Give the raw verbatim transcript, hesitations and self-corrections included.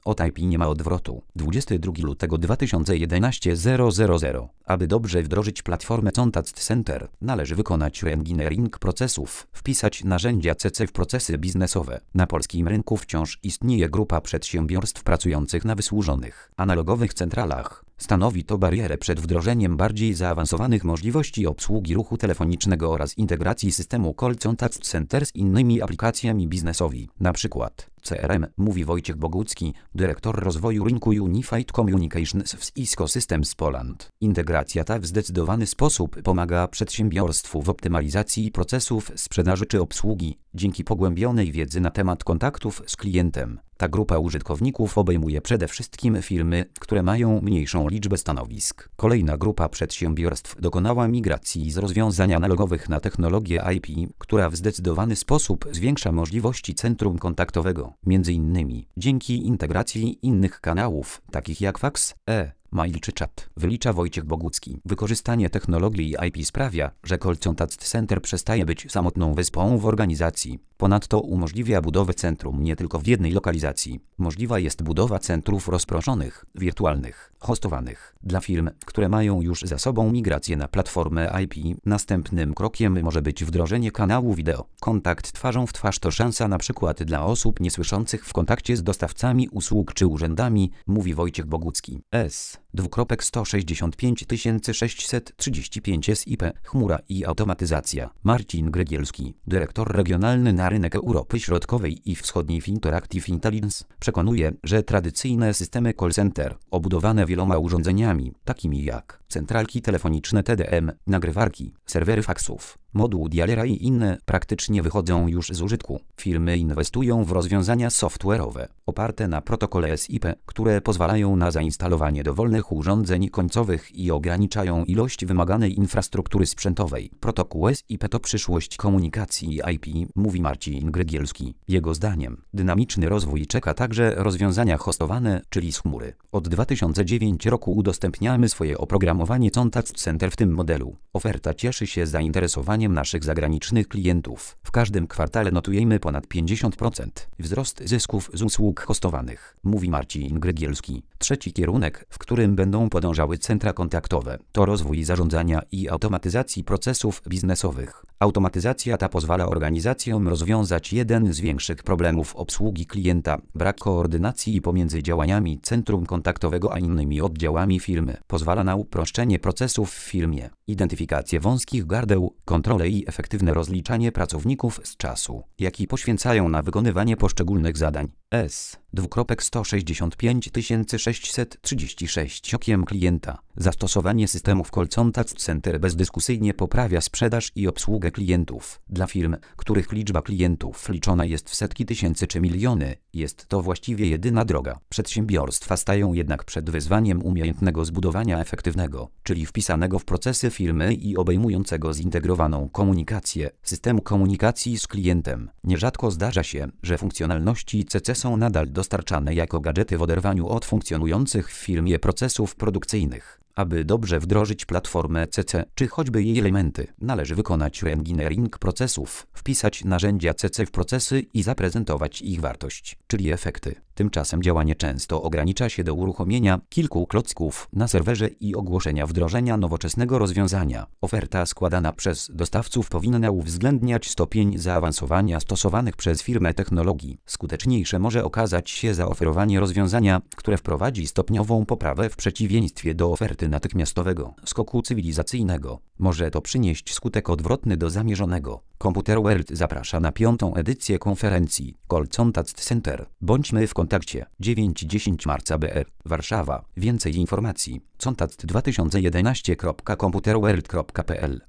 Od I P nie ma odwrotu. dwudziestego drugiego lutego dwa tysiące jedenastego zero zero zero. Aby dobrze wdrożyć platformę Contact Center, należy wykonać reengineering procesów, wpisać narzędzia C C w procesy biznesowe. Na polskim rynku wciąż istnieje grupa przedsiębiorstw pracujących na wysłużonych, analogowych centralach. Stanowi to barierę przed wdrożeniem bardziej zaawansowanych możliwości obsługi ruchu telefonicznego oraz integracji systemu Call Contact Center z innymi aplikacjami biznesowymi, na przykład C R M, mówi Wojciech Bogucki, dyrektor rozwoju rynku Unified Communications w Cisco Systems Poland. Integracja ta w zdecydowany sposób pomaga przedsiębiorstwu w optymalizacji procesów sprzedaży czy obsługi, dzięki pogłębionej wiedzy na temat kontaktów z klientem. Ta grupa użytkowników obejmuje przede wszystkim firmy, które mają mniejszą liczbę stanowisk. Kolejna grupa przedsiębiorstw dokonała migracji z rozwiązań analogowych na technologię I P, która w zdecydowany sposób zwiększa możliwości centrum kontaktowego, między innymi dzięki integracji innych kanałów, takich jak fax, e, mail czy czat, wylicza Wojciech Bogucki. Wykorzystanie technologii I P sprawia, że Call Contact Center przestaje być samotną wyspą w organizacji. Ponadto umożliwia budowę centrum nie tylko w jednej lokalizacji. Możliwa jest budowa centrów rozproszonych, wirtualnych, hostowanych. Dla firm, które mają już za sobą migrację na platformę I P, następnym krokiem może być wdrożenie kanału wideo. Kontakt twarzą w twarz to szansa na przykład dla osób niesłyszących w kontakcie z dostawcami usług czy urzędami, mówi Wojciech Bogucki. S. Dwukropek sto sześćdziesiąt pięć tysięcy sześćset trzydzieści pięć S I P, chmura i automatyzacja. Marcin Grygielski, dyrektor regionalny na rynek Europy Środkowej i Wschodniej w Interactive Intelligence, przekonuje, że tradycyjne systemy call center, obudowane wieloma urządzeniami, takimi jak centralki telefoniczne T D M, nagrywarki, serwery faksów, moduł dialera i inne, praktycznie wychodzą już z użytku. Firmy inwestują w rozwiązania software'owe, oparte na protokole S I P, które pozwalają na zainstalowanie dowolnych urządzeń końcowych i ograniczają ilość wymaganej infrastruktury sprzętowej. Protokół S I P to przyszłość komunikacji I P, mówi Marcin Grygielski. Jego zdaniem, dynamiczny rozwój czeka także rozwiązania hostowane, czyli z chmury. Od dwa tysiące dziewiątego roku udostępniamy swoje oprogramowanie Contact Center w tym modelu. Oferta cieszy się zainteresowaniem naszych zagranicznych klientów. W każdym kwartale notujemy ponad pięćdziesiąt procent wzrost zysków z usług hostowanych, mówi Marcin Grygielski. Trzeci kierunek, w którym będą podążały centra kontaktowe, to rozwój zarządzania i automatyzacji procesów biznesowych. Automatyzacja ta pozwala organizacjom rozwiązać jeden z większych problemów obsługi klienta, brak koordynacji pomiędzy działaniami centrum kontaktowego a innymi oddziałami firmy. Pozwala na uproszczenie procesów w firmie, identyfikację wąskich gardeł, kontrolę i efektywne rozliczanie pracowników z czasu, jaki poświęcają na wykonywanie poszczególnych zadań. S. Dwukropek sto sześćdziesiąt pięć tysięcy sześćset trzydzieści sześć okiem klienta. Zastosowanie systemów Call Contact Center bezdyskusyjnie poprawia sprzedaż i obsługę klientów. Dla firm, których liczba klientów liczona jest w setki tysięcy czy miliony, jest to właściwie jedyna droga. Przedsiębiorstwa stają jednak przed wyzwaniem umiejętnego zbudowania efektywnego, czyli wpisanego w procesy firmy i obejmującego zintegrowaną komunikację, systemu komunikacji z klientem. Nierzadko zdarza się, że funkcjonalności C C są nadal dostarczane jako gadżety w oderwaniu od funkcjonujących w firmie procesów produkcyjnych. Aby dobrze wdrożyć platformę C C, czy choćby jej elementy, należy wykonać reengineering procesów, wpisać narzędzia C C w procesy i zaprezentować ich wartość, czyli efekty. Tymczasem działanie często ogranicza się do uruchomienia kilku klocków na serwerze i ogłoszenia wdrożenia nowoczesnego rozwiązania. Oferta składana przez dostawców powinna uwzględniać stopień zaawansowania stosowanych przez firmę technologii. Skuteczniejsze może okazać się zaoferowanie rozwiązania, które wprowadzi stopniową poprawę w przeciwieństwie do oferty natychmiastowego skoku cywilizacyjnego. Może to przynieść skutek odwrotny do zamierzonego. Computer World zaprasza na piątą edycję konferencji Call Contact Center. Bądźmy w kontakcie. dziewiątego do dziesiątego marca B R, Warszawa. Więcej informacji contact dwa tysiące jedenaście kropka computerworld kropka p l